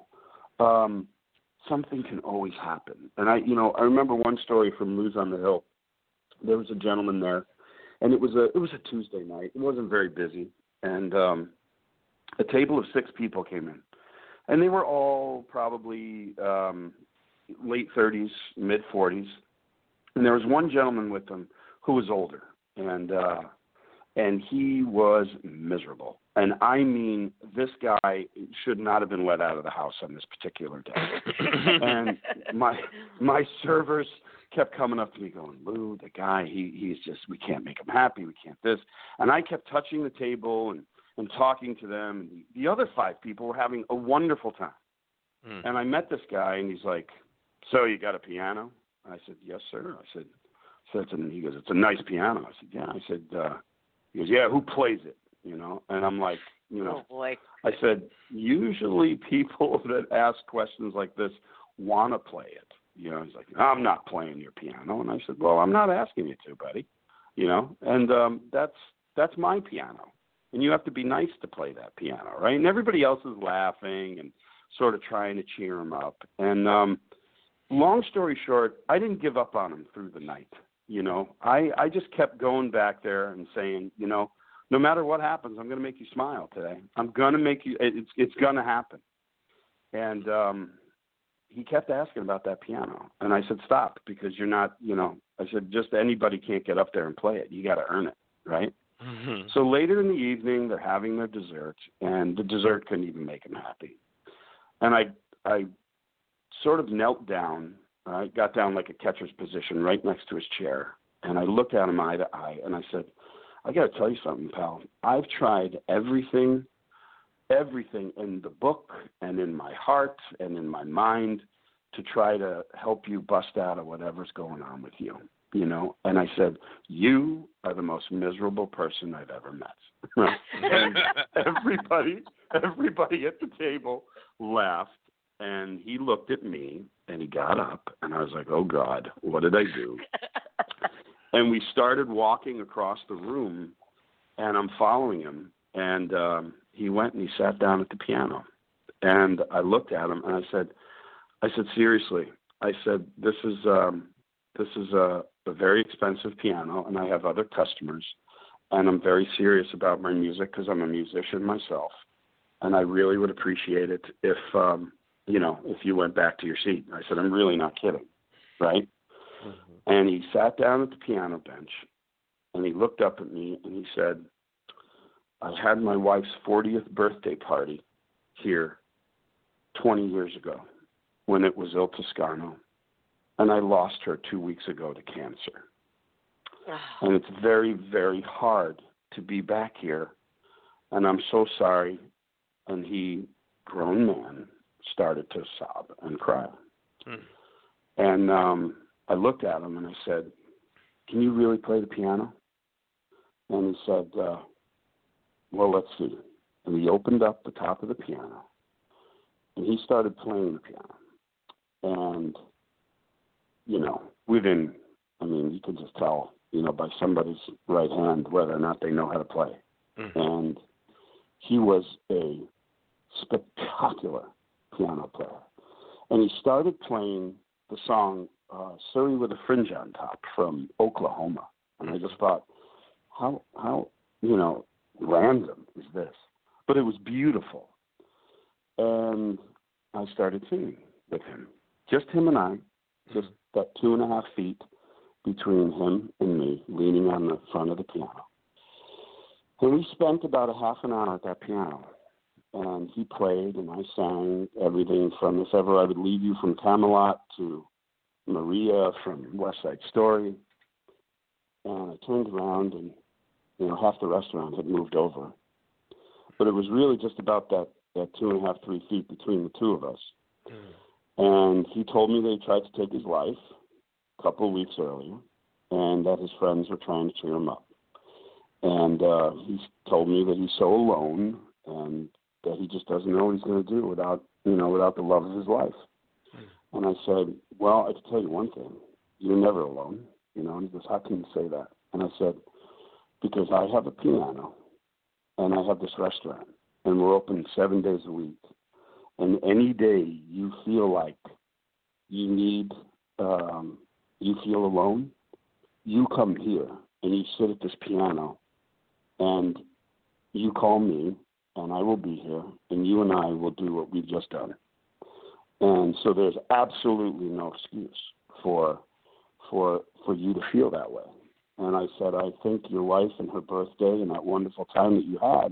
Um, something can always happen. And I, you know, I remember one story from Lou's on the Hill. There was a gentleman there, and it was a it was a Tuesday night. It wasn't very busy, and um, a table of six people came in, and they were all probably um, late thirties, mid forties, and there was one gentleman with them who was older, and uh, and he was miserable. And I mean, this guy should not have been let out of the house on this particular day. And my my servers kept coming up to me going, Lou, the guy, he he's just, we can't make him happy, we can't this. And I kept touching the table and, and talking to them. And the, the other five people were having a wonderful time. Mm. And I met this guy, and he's like, so you got a piano? And I said, yes, sir. I said, so it's a, he goes, it's a nice piano. I said, yeah. I said, uh, he goes, yeah, who plays it? You know, and I'm like, you know, oh boy. I said, usually people that ask questions like this want to play it. You know, he's like, I'm not playing your piano. And I said, well, I'm not asking you to, buddy. You know, and um, that's that's my piano. And you have to be nice to play that piano, right? And everybody else is laughing and sort of trying to cheer him up. And um, long story short, I didn't give up on him through the night. You know, I, I just kept going back there and saying, you know, no matter what happens, I'm going to make you smile today. I'm going to make you, it's it's going to happen. And um, he kept asking about that piano. And I said, stop, because you're not, you know, I said, just anybody can't get up there and play it. You got to earn it, right? Mm-hmm. So later in the evening, they're having their dessert, and the dessert couldn't even make him happy. And I I sort of knelt down. I got down like a catcher's position right next to his chair. And I looked at him eye to eye, and I said, I got to tell you something, pal. I've tried everything, everything in the book and in my heart and in my mind to try to help you bust out of whatever's going on with you, you know? And I said, you are the most miserable person I've ever met. And everybody, everybody at the table laughed, and he looked at me, and he got up, and I was like, oh, God, what did I do? And we started walking across the room, and I'm following him, and um, he went and he sat down at the piano. And I looked at him, and I said, I said, seriously, I said, this is um, this is a, a very expensive piano, and I have other customers, and I'm very serious about my music because I'm a musician myself, and I really would appreciate it if, um, you know, if you went back to your seat. I said, I'm really not kidding, right? Mm-hmm. And he sat down at the piano bench, and he looked up at me, and he said, I had my wife's fortieth birthday party here twenty years ago when it was Il Toscano, and I lost her two weeks ago to cancer. And it's very, very hard to be back here, and I'm so sorry. And he, grown man, started to sob and cry. Hmm. And um, I looked at him and I said, can you really play the piano? And he said, uh, well, let's see. And he opened up the top of the piano, and he started playing the piano. And, you know, within, I mean, you can just tell, you know, by somebody's right hand whether or not they know how to play. Mm-hmm. And he was a spectacular piano player. And he started playing the song uh, Surrey with a Fringe on Top from Oklahoma. And I just thought, how, how, you know, random is this? But it was beautiful. And I started singing with him. Just him and I, just that two and a half feet between him and me, leaning on the front of the piano. And we spent about a half an hour at that piano. And he played, and I sang everything from If Ever I Would Leave You from Camelot to Maria from West Side Story. And I turned around, and, you know, half the restaurant had moved over. But it was really just about that, that two and a half, three feet between the two of us. Mm. And he told me they tried to take his life a couple of weeks earlier, and that his friends were trying to cheer him up. And uh, he told me that he's so alone and that he just doesn't know what he's going to do without, you know, without the love of his life. Mm. And I said, well, I can tell you one thing. You're never alone. You know, and he goes, how can you say that? And I said, because I have a piano, and I have this restaurant, and we're open seven days a week. And any day you feel like you need, um, you feel alone, you come here and you sit at this piano and you call me and I will be here and you and I will do what we've just done. And so there's absolutely no excuse for, for, for you to feel that way. And I said, I think your wife and her birthday and that wonderful time that you had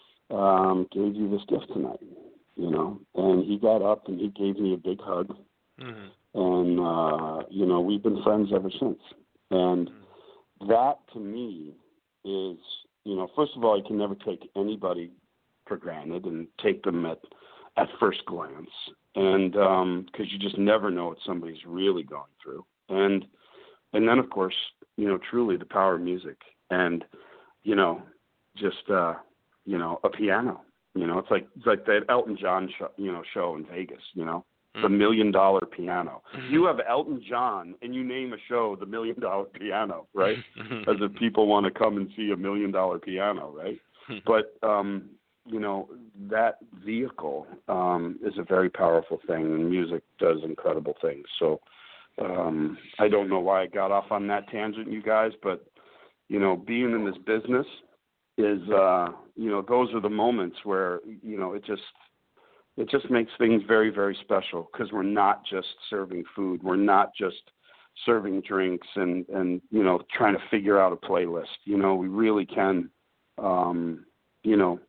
um, gave you this gift tonight. You know, and he got up and he gave me a big hug. Mm-hmm. And, uh, you know, we've been friends ever since. And mm-hmm. that to me is, you know, first of all, you can never take anybody for granted and take them at, at first glance. And um, because you just never know what somebody's really going through. And, and then, of course, you know, truly the power of music and, you know, just, uh, you know, a piano. You know, it's like it's like that Elton John show, you know, show in Vegas, you know, mm. the million dollar piano. Mm-hmm. You have Elton John and you name a show the million dollar piano, right? As if people want to come and see a million dollar piano, right? But, um, you know, that vehicle um, is a very powerful thing, and music does incredible things. So um, I don't know why I got off on that tangent, you guys, but, you know, being in this business is, uh, you know, those are the moments where, you know, it just, it just makes things very, very special because we're not just serving food. We're not just serving drinks and, and, you know, trying to figure out a playlist. You know, we really can, um, you know,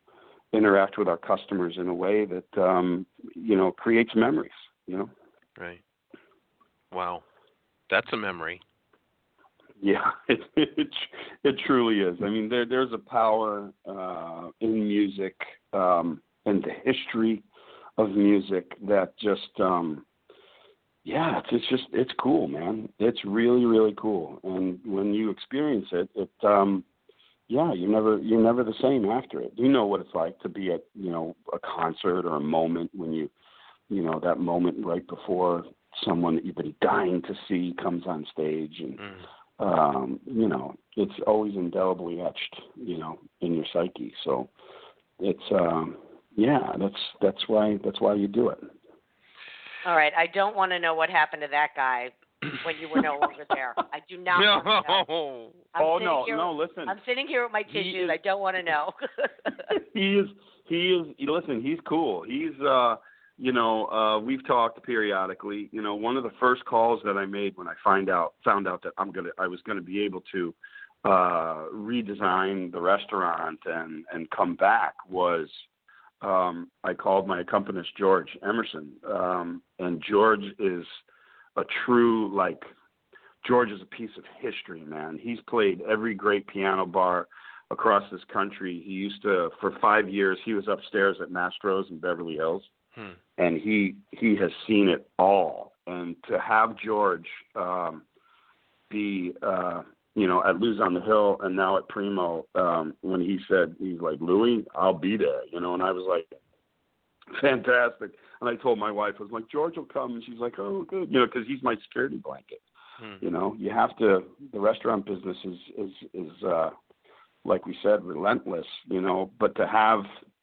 interact with our customers in a way that, um, you know, creates memories, you know? Right. Wow. That's a memory. Yeah, it, it, it truly is. I mean, there there's a power uh, in music um, and the history of music that just, um, yeah, it's, it's just, it's cool, man. It's really, really cool. And when you experience it, it, um, yeah, you're never, you're never the same after it. You know what it's like to be at, you know, a concert or a moment when you, you know, that moment right before someone that you've been dying to see comes on stage, and mm. um, you know, it's always indelibly etched, you know, in your psyche. So it's, um, yeah, that's that's why that's why you do it. All right, I don't want to know what happened to that guy when you were no longer there. I do not no. want to know. I'm oh no, here, no, listen. I'm sitting here with my tissues. Is, I don't want to know. he is, he is. Listen, he's cool. He's. uh You know, uh, we've talked periodically. You know, one of the first calls that I made when I find out found out that I'm gonna I was gonna be able to uh, redesign the restaurant and, and come back was um, I called my accompanist George Emerson, um, and George is a true like George is a piece of history, man. He's played every great piano bar across this country. He used to for five years. He was upstairs at Mastro's in Beverly Hills. Hmm. And he he has seen it all. And to have George um, be, uh, you know, at Lou's on the Hill and now at Primo, um, when he said, he's like, Louis, I'll be there, you know, and I was like, fantastic. And I told my wife, I was like, George will come. And she's like, oh, good, you know, because he's my security blanket. Hmm. You know, you have to, the restaurant business is, is, is uh, like we said, relentless, you know, but to have,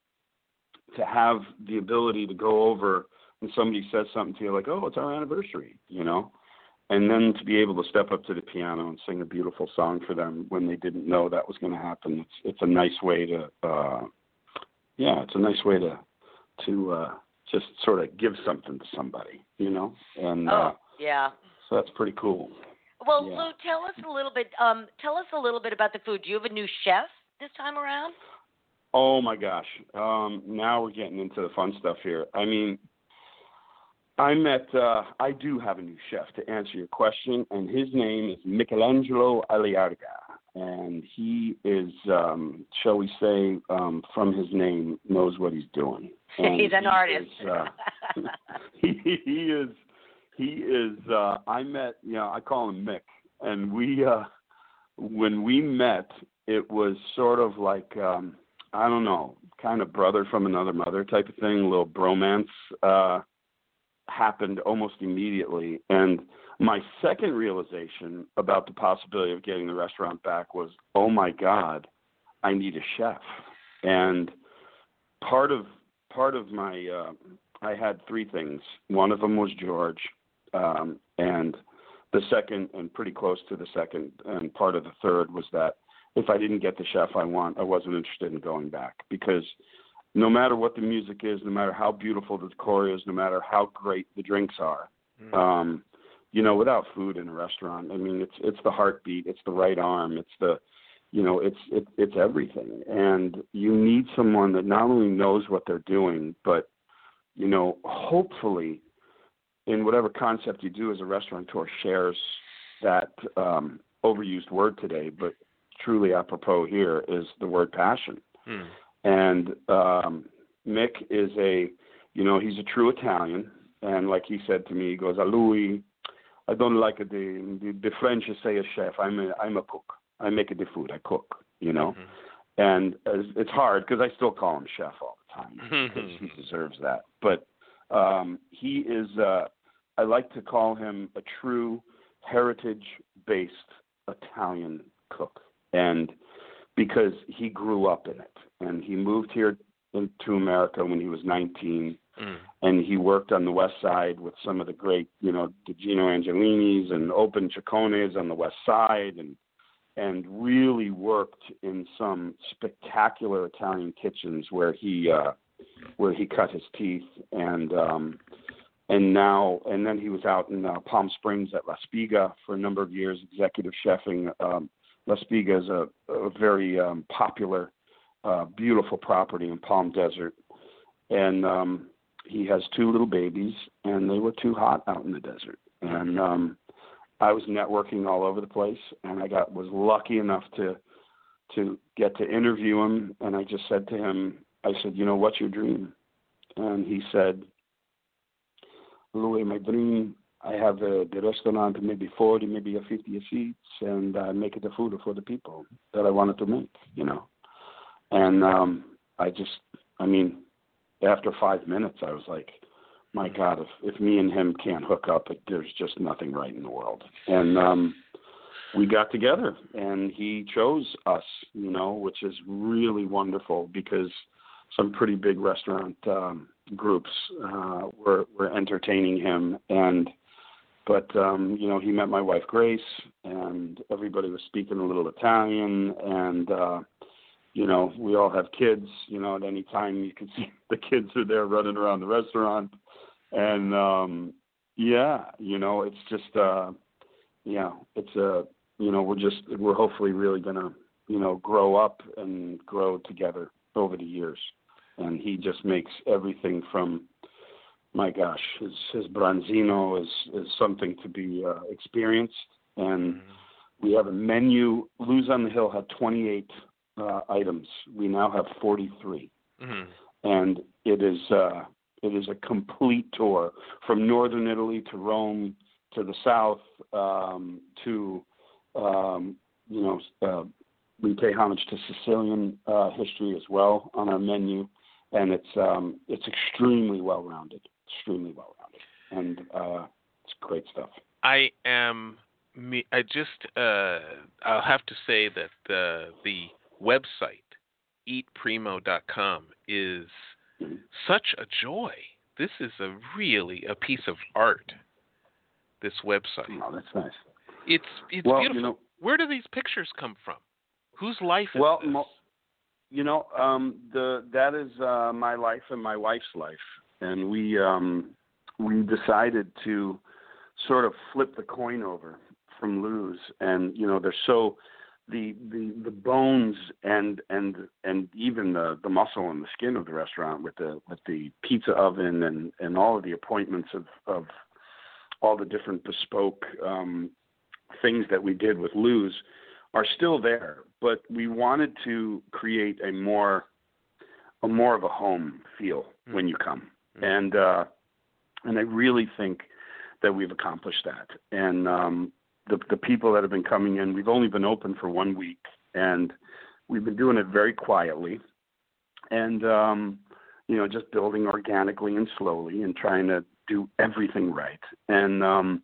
to have the ability to go over when somebody says something to you like, oh, it's our anniversary, you know, and then to be able to step up to the piano and sing a beautiful song for them when they didn't know that was going to happen. It's, it's a nice way to, uh, yeah, it's a nice way to, to, uh, just sort of give something to somebody, you know? And, oh, uh, yeah. So that's pretty cool. Well, yeah. Lou, tell us a little bit, um, tell us a little bit about the food. Do you have a new chef this time around? Oh my gosh. Um, now we're getting into the fun stuff here. I mean, I met, uh, I do have a new chef to answer your question, and his name is Michelangelo Aliarga. And he is, um, shall we say, um, from his name, knows what he's doing. And he's an he artist. Is, uh, he, he is, he is, uh, I met, you know, I call him Mick. And we, uh, when we met, it was sort of like, um, I don't know, kind of brother from another mother type of thing, a little bromance uh, happened almost immediately. And my second realization about the possibility of getting the restaurant back was, oh my God, I need a chef. And part of part of my, uh, I had three things. One of them was George, um, and the second, and pretty close to the second, and part of the third was that if I didn't get the chef I want, I wasn't interested in going back, because no matter what the music is, no matter how beautiful the decor is, no matter how great the drinks are, mm. um, you know, without food in a restaurant, I mean, it's it's the heartbeat, it's the right arm, it's the, you know, it's it, it's everything. And you need someone that not only knows what they're doing, but, you know, hopefully in whatever concept you do as a restaurateur shares that um, overused word today, but truly apropos here is the word passion. Hmm. And um, Mick is a, you know, he's a true Italian. And like he said to me, he goes, Louis, I don't like it. The, the, the French say a chef. I'm a, I'm a cook. I make the food. I cook, you know. Mm-hmm. And it's hard because I still call him chef all the time because he deserves that. But um, he is, uh, I like to call him a true heritage-based Italian cook. And because he grew up in it, and he moved here in, to America when he was nineteen, mm. and he worked on the West Side with some of the great, you know, the Gino Angelinis and Open Chiccones on the West Side, and and really worked in some spectacular Italian kitchens where he uh, where he cut his teeth, and um, and now and then he was out in uh, Palm Springs at La Spiga for a number of years, executive chefing. Um, La Spiga is a, a very um, popular uh, beautiful property in Palm Desert, and um, he has two little babies, and they were too hot out in the desert. And um, I was networking all over the place, and I got was lucky enough to to get to interview him. And I just said to him, I said, you know, what's your dream? And he said, Louis, my dream, I have uh, the restaurant, maybe forty, maybe fifty seats, and I make the food for the people that I wanted to make, you know. And um, I just, I mean, after five minutes, I was like, my God, if, if me and him can't hook up, there's just nothing right in the world. And um, we got together, and he chose us, you know, which is really wonderful because some pretty big restaurant um, groups uh, were, were entertaining him. And But, um, you know, he met my wife, Grace, and everybody was speaking a little Italian. And, uh, you know, we all have kids. You know, at any time you can see the kids are there running around the restaurant. And, um, yeah, you know, it's just, uh, yeah, it's a, you know, we're just, we're hopefully really going to, you know, grow up and grow together over the years. And he just makes everything from, my gosh, his, his branzino is, is something to be uh, experienced. And we have a menu. Lou's on the Hill had twenty-eight uh, items. We now have forty-three. Mm-hmm. And it is uh, it is a complete tour from northern Italy to Rome to the south um, to, um, you know, uh, we pay homage to Sicilian uh, history as well on our menu. And it's um, it's extremely well-rounded. Extremely well-rounded, and uh, it's great stuff. I am. Me. I just. Uh, I'll have to say that the the website eat primo dot com is mm-hmm. such a joy. This is a really a piece of art. This website. Oh, that's nice. It's it's well, beautiful. You know, where do these pictures come from? Whose life is well, this? Mo- you know, um, the that is uh, my life and my wife's life. And we um, we decided to sort of flip the coin over from Lou's, and you know they're so the the, the bones and and and even the, the muscle and the skin of the restaurant with the with the pizza oven and, and all of the appointments of, of all the different bespoke um, things that we did with Lou's are still there, but we wanted to create a more a more of a home feel mm-hmm. when you come. And uh, and I really think that we've accomplished that. And um, the the people that have been coming in, we've only been open for one week, and we've been doing it very quietly, and um, you know, just building organically and slowly, and trying to do everything right. And um,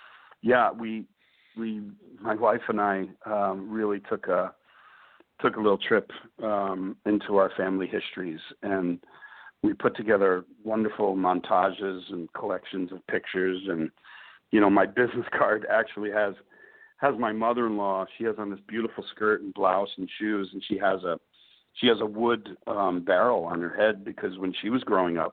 yeah, we we my wife and I um, really took a took a little trip um, into our family histories, and we put together wonderful montages and collections of pictures. And, you know, my business card actually has has my mother-in-law. She has on this beautiful skirt and blouse and shoes, and she has a she has a wood um, barrel on her head because when she was growing up,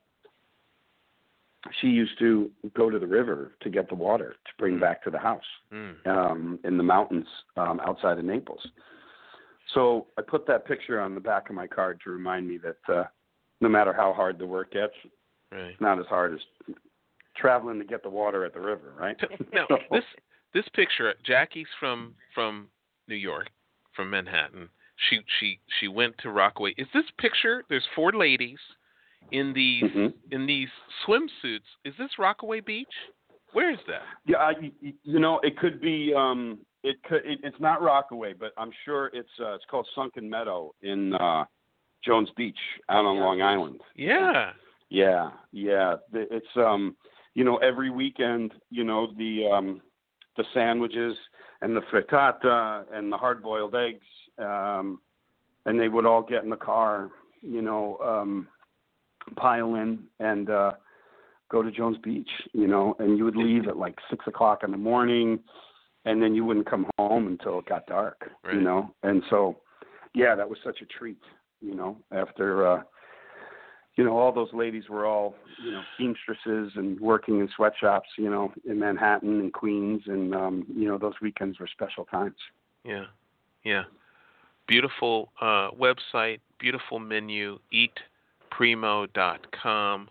she used to go to the river to get the water to bring mm. back to the house mm. um, in the mountains um, outside of Naples. So I put that picture on the back of my card to remind me that uh, no matter how hard the work gets, right. it's not as hard as traveling to get the water at the river, right? Now, so. this this picture, Jackie's from from New York, from Manhattan. She she she went to Rockaway. Is this picture? There's four ladies in these mm-hmm. in these swimsuits. Is this Rockaway Beach? Where is that? Yeah, I, you know, it could be. Um, it could. It, it's not Rockaway, but I'm sure it's uh, it's called Sunken Meadow in. Uh, Jones Beach out on Long Island. Yeah. Yeah, yeah. It's um, you know, every weekend, you know, the um, the sandwiches and the frittata and the hard-boiled eggs, um, and they would all get in the car, you know, um, pile in and uh, go to Jones Beach, you know, and you would leave at like six o'clock in the morning, and then you wouldn't come home until it got dark, right. you know, and so, yeah, that was such a treat. You know, after, uh, you know, all those ladies were all, you know, seamstresses and working in sweatshops, you know, in Manhattan and Queens. And, um, you know, those weekends were special times. Yeah. Yeah. beautiful uh, website, beautiful menu, eat primo dot com.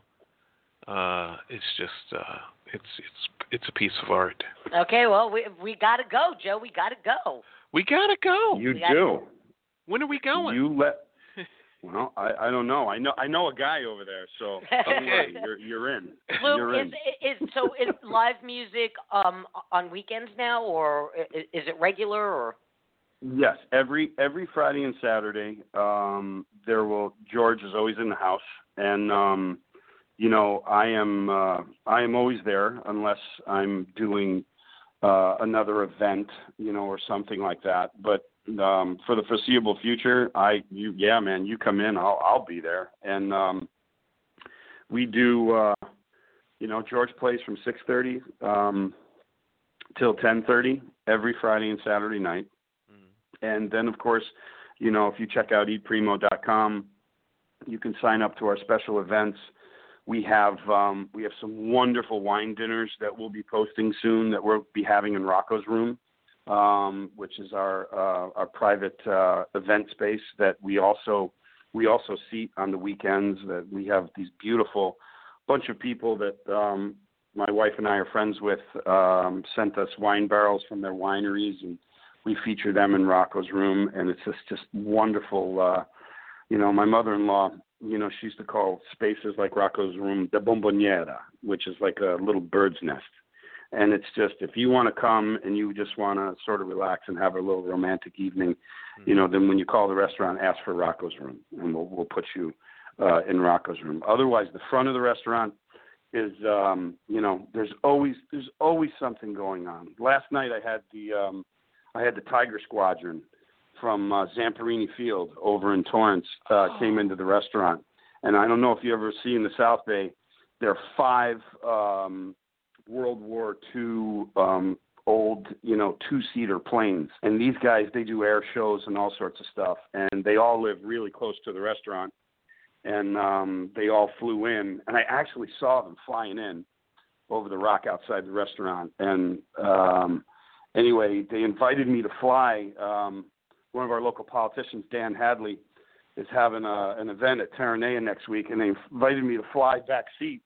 Uh, it's just uh, it's it's it's a piece of art. Okay, well, we we got to go, Joe. We got to go. We gotta go. You We gotta do. go. When are we going? You let. Well, I, I don't know. I know I know a guy over there, so don't worry. You're you're in. Lou, You're is, in. is so is live music um on weekends now, or is, is it regular? Or Yes, every every Friday and Saturday, um, there will George is always in the house, and um, you know I am uh, I am always there unless I'm doing uh, another event, you know, or something like that. But um, for the foreseeable future, I you yeah man, you come in, I'll I'll be there, and um, we do. Uh, you know, George plays from six thirty um, till ten thirty every Friday and Saturday night. And then, of course, you know, if you check out eat primo dot com, you can sign up to our special events. We have um, we have some wonderful wine dinners that we'll be posting soon that we'll be having in Rocco's room, um, which is our uh, our private uh, event space that we also we also seat on the weekends. That we have these beautiful bunch of people that um, my wife and I are friends with um, sent us wine barrels from their wineries, and we feature them in Rocco's room, and it's just, just wonderful. Uh, you know, my mother-in-law, you know, she used to call spaces like Rocco's room the bomboniera, which is like a little bird's nest. And it's just, if you want to come and you just want to sort of relax and have a little romantic evening, mm-hmm. you know, then when you call the restaurant, ask for Rocco's room, and we'll we'll put you uh, in Rocco's room. Otherwise, the front of the restaurant is, um, you know, there's always there's always something going on. Last night I had the um, I had the Tiger Squadron from uh, Zamperini Field over in Torrance uh, oh. came into the restaurant. And I don't know if you ever see in the South Bay, there are five um, World War Two um, old, you know, two-seater planes. And these guys, they do air shows and all sorts of stuff. And they all live really close to the restaurant. And um, they all flew in. And I actually saw them flying in over the rock outside the restaurant. And um Anyway, they invited me to fly. Um, one of our local politicians, Dan Hadley, is having a, an event at Terranea next week, and they invited me to fly back seat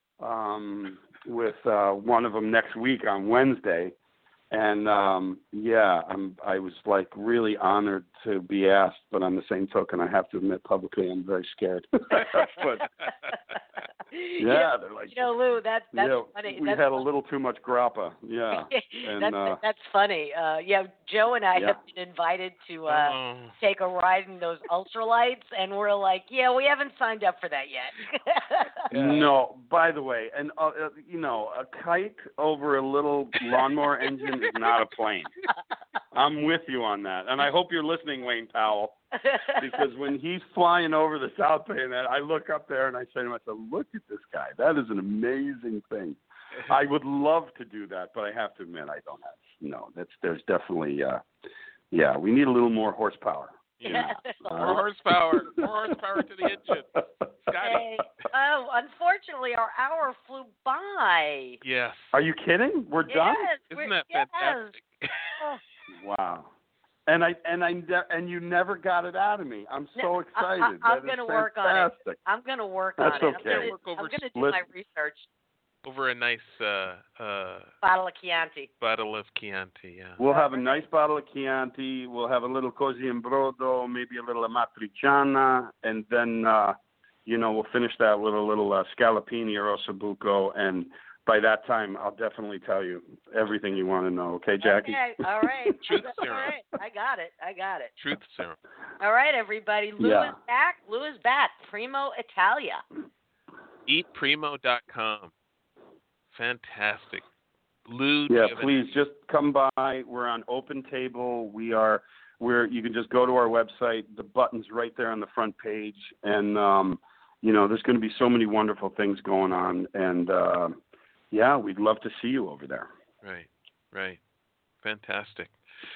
um, with uh, one of them next week on Wednesday. And, um, yeah, I'm, I was, like, really honored to be asked, but on the same token, I have to admit publicly I'm very scared. but, yeah, you know, they're like, you know, Lou, that, that's yeah, funny. We that's had funny. a little too much grappa, yeah. And, that's, uh, that's funny. Uh, yeah, Joe and I yeah. have been invited to uh, oh. take a ride in those ultralights, and we're like, yeah, we haven't signed up for that yet. Yeah. No, by the way, and uh, uh, you know, a kite over a little lawnmower engine is not a plane. I'm with you on that, and I hope you're listening, Wayne Powell, because when he's flying over the South Bay and that, I look up there and I say to myself, "Look at this guy! That is an amazing thing." I would love to do that, but I have to admit I don't have. No, that's there's definitely, uh, yeah, we need a little more horsepower. Yeah. More horsepower. More horsepower to the engine. Hey, oh, unfortunately, our hour flew by. Yes. Are you kidding? We're done? Yes, Isn't we're, that yes. fantastic? Oh. Wow. And I and I and you never got it out of me. I'm so No, excited. I, I, I'm going to to work on it. I'm going to work That's on it. okay. I'm Work over going to do split. my research. Over a nice uh, uh, Bottle of Chianti. bottle of Chianti, yeah. We'll have a nice bottle of Chianti. We'll have a little Così in Brodo, maybe a little Amatriciana, and then, uh, you know, we'll finish that with a little uh, Scalapini or Ossobuco, and by that time, I'll definitely tell you everything you want to know. Okay, Jackie? Okay, all right. Truth all serum. right, I got it. I got it. Truth serum. All right, everybody. Lou Yeah. is back. Lou is back. Primo Italia. eat primo dot com. Fantastic. Lou, Yeah, do you have please any- just come by. We're on Open Table. We are we're you can just go to our website. The button's right there on the front page, and um, you know, there's going to be so many wonderful things going on, and uh, yeah, we'd love to see you over there. Right, right. Fantastic.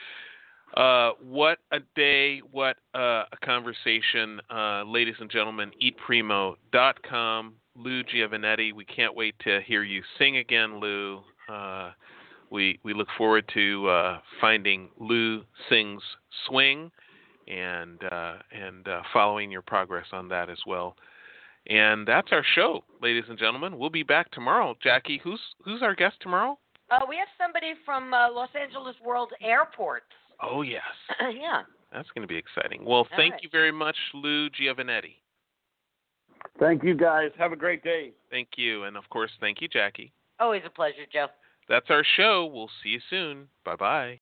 Uh, what a day, what uh, a conversation. Uh, ladies and gentlemen, eat primo dot com. Lou Giovannetti, we can't wait to hear you sing again, Lou. Uh, we we look forward to uh, finding Lou Sings Swing and uh, and uh, following your progress on that as well. And that's our show, ladies and gentlemen. We'll be back tomorrow. Jackie, who's who's our guest tomorrow? Uh, we have somebody from uh, Los Angeles World Airport. Oh, yes. Yeah. That's going to be exciting. Well, All thank right. you very much, Lou Giovanetti. Thank you, guys. Have a great day. Thank you. And, of course, thank you, Jackie. Always a pleasure, Joe. That's our show. We'll see you soon. Bye-bye.